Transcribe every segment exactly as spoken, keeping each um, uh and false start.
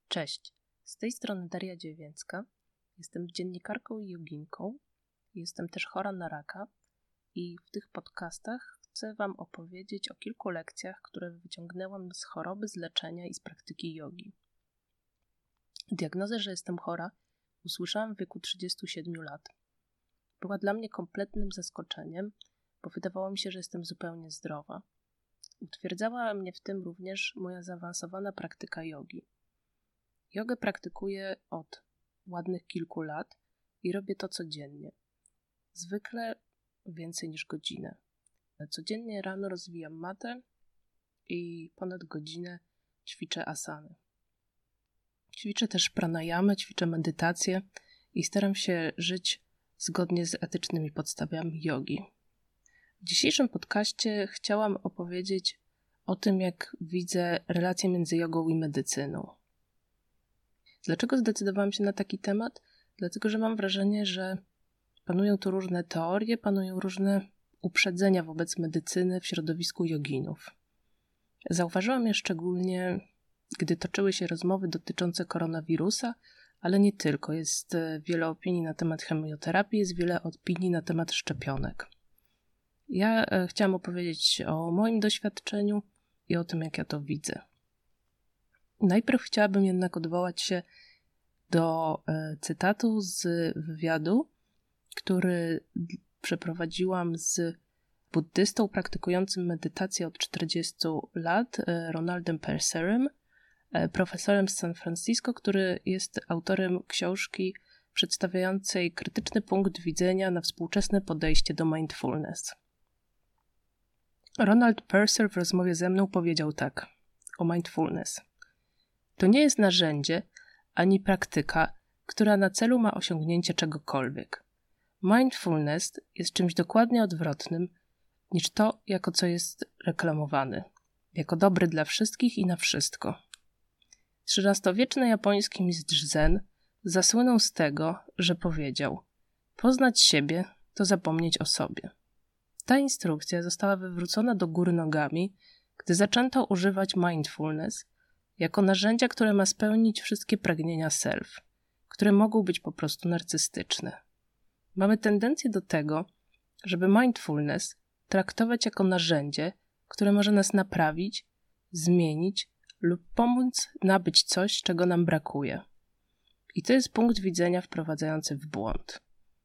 Cześć, z tej strony Daria Dziewięcka. Jestem dziennikarką i joginką. Jestem też chora na raka i w tych podcastach chcę Wam opowiedzieć o kilku lekcjach, które wyciągnęłam z choroby, z leczenia i z praktyki jogi. Diagnozę, że jestem chora, usłyszałam w wieku trzydziestu siedmiu lat. Była dla mnie kompletnym zaskoczeniem, bo wydawało mi się, że jestem zupełnie zdrowa. Utwierdzała mnie w tym również moja zaawansowana praktyka jogi. Jogę praktykuję od ładnych kilku lat i robię to codziennie. Zwykle więcej niż godzinę. Codziennie rano rozwijam matę i ponad godzinę ćwiczę asany. Ćwiczę też pranayamę, ćwiczę medytację i staram się żyć zgodnie z etycznymi podstawami jogi. W dzisiejszym podcaście chciałam opowiedzieć o tym, jak widzę relację między jogą i medycyną. Dlaczego zdecydowałam się na taki temat? Dlatego, że mam wrażenie, że panują tu różne teorie, panują różne uprzedzenia wobec medycyny w środowisku joginów. Zauważyłam je szczególnie, gdy toczyły się rozmowy dotyczące koronawirusa, ale nie tylko. Jest wiele opinii na temat chemioterapii, jest wiele opinii na temat szczepionek. Ja chciałam opowiedzieć o moim doświadczeniu i o tym, jak ja to widzę. Najpierw chciałabym jednak odwołać się do cytatu z wywiadu, który przeprowadziłam z buddystą praktykującym medytację od czterdziestu lat, Ronaldem Purserem, profesorem z San Francisco, który jest autorem książki przedstawiającej krytyczny punkt widzenia na współczesne podejście do mindfulness. Ronald Purser w rozmowie ze mną powiedział tak o mindfulness. To nie jest narzędzie ani praktyka, która na celu ma osiągnięcie czegokolwiek. Mindfulness jest czymś dokładnie odwrotnym niż to, jako co jest reklamowany. Jako dobry dla wszystkich i na wszystko. trzynastowieczny japoński mistrz zen zasłynął z tego, że powiedział: poznać siebie to zapomnieć o sobie. Ta instrukcja została wywrócona do góry nogami, gdy zaczęto używać mindfulness jako narzędzia, które ma spełnić wszystkie pragnienia self, które mogą być po prostu narcystyczne. Mamy tendencję do tego, żeby mindfulness traktować jako narzędzie, które może nas naprawić, zmienić lub pomóc nabyć coś, czego nam brakuje. I to jest punkt widzenia wprowadzający w błąd.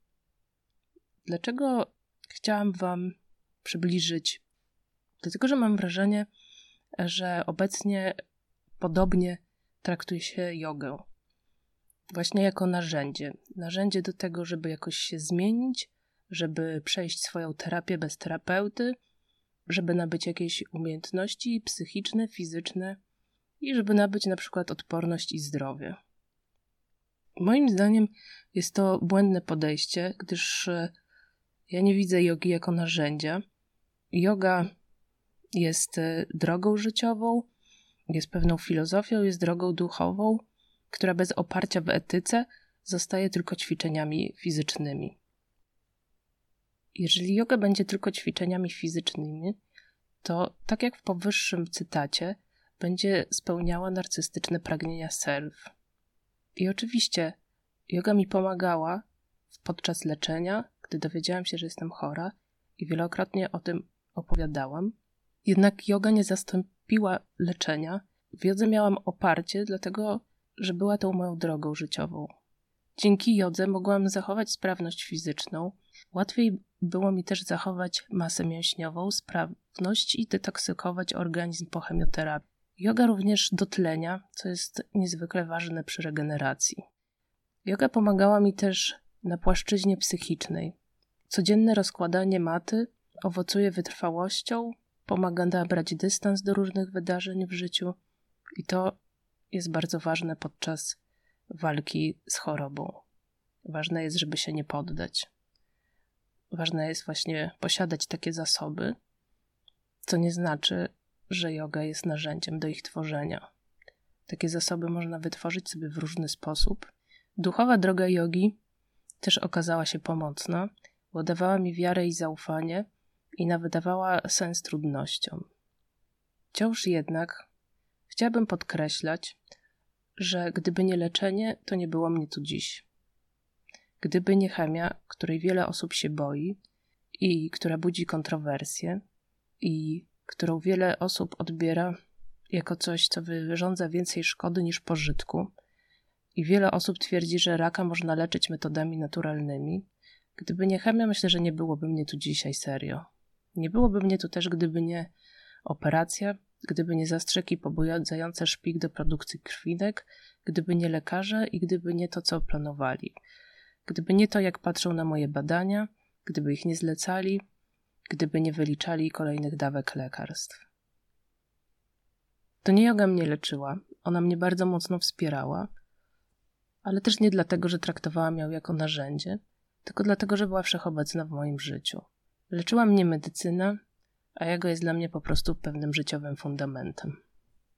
Dlaczego chciałam Wam przybliżyć? Dlatego, że mam wrażenie, że obecnie podobnie traktuje się jogę. Właśnie jako narzędzie. Narzędzie do tego, żeby jakoś się zmienić, żeby przejść swoją terapię bez terapeuty, żeby nabyć jakieś umiejętności psychiczne, fizyczne i żeby nabyć na przykład odporność i zdrowie. Moim zdaniem jest to błędne podejście, gdyż ja nie widzę jogi jako narzędzia. Joga jest drogą życiową, jest pewną filozofią, jest drogą duchową, która bez oparcia w etyce zostaje tylko ćwiczeniami fizycznymi. Jeżeli joga będzie tylko ćwiczeniami fizycznymi, to tak jak w powyższym cytacie, będzie spełniała narcystyczne pragnienia self. I oczywiście joga mi pomagała podczas leczenia, gdy dowiedziałam się, że jestem chora i wielokrotnie o tym opowiadałam. Jednak joga nie zastąpiła leczenia. W jodze miałam oparcie, dlatego że była tą moją drogą życiową. Dzięki jodze mogłam zachować sprawność fizyczną. Łatwiej było mi też zachować masę mięśniową, sprawność i detoksykować organizm po chemioterapii. Joga również dotlenia, co jest niezwykle ważne przy regeneracji. Joga pomagała mi też na płaszczyźnie psychicznej. Codzienne rozkładanie maty owocuje wytrwałością, pomaga nabrać dystans do różnych wydarzeń w życiu i to jest bardzo ważne podczas walki z chorobą. Ważne jest, żeby się nie poddać. Ważne jest właśnie posiadać takie zasoby, co nie znaczy, że joga jest narzędziem do ich tworzenia. Takie zasoby można wytworzyć sobie w różny sposób. Duchowa droga jogi też okazała się pomocna, bo dawała mi wiarę i zaufanie i nawet dawała sens trudnościom. Wciąż jednak chciałabym podkreślać, że gdyby nie leczenie, to nie było mnie tu dziś. Gdyby nie chemia, której wiele osób się boi i która budzi kontrowersje i którą wiele osób odbiera jako coś, co wyrządza więcej szkody niż pożytku i wiele osób twierdzi, że raka można leczyć metodami naturalnymi, gdyby nie chemia, myślę, że nie byłoby mnie tu dzisiaj serio. Nie byłoby mnie tu też, gdyby nie operacja, gdyby nie zastrzyki pobudzające szpik do produkcji krwinek, gdyby nie lekarze i gdyby nie to, co planowali. Gdyby nie to, jak patrzą na moje badania, gdyby ich nie zlecali, gdyby nie wyliczali kolejnych dawek lekarstw. To nie joga mnie leczyła, ona mnie bardzo mocno wspierała, ale też nie dlatego, że traktowałam ją jako narzędzie, tylko dlatego, że była wszechobecna w moim życiu. Leczyła mnie medycyna, a joga jest dla mnie po prostu pewnym życiowym fundamentem.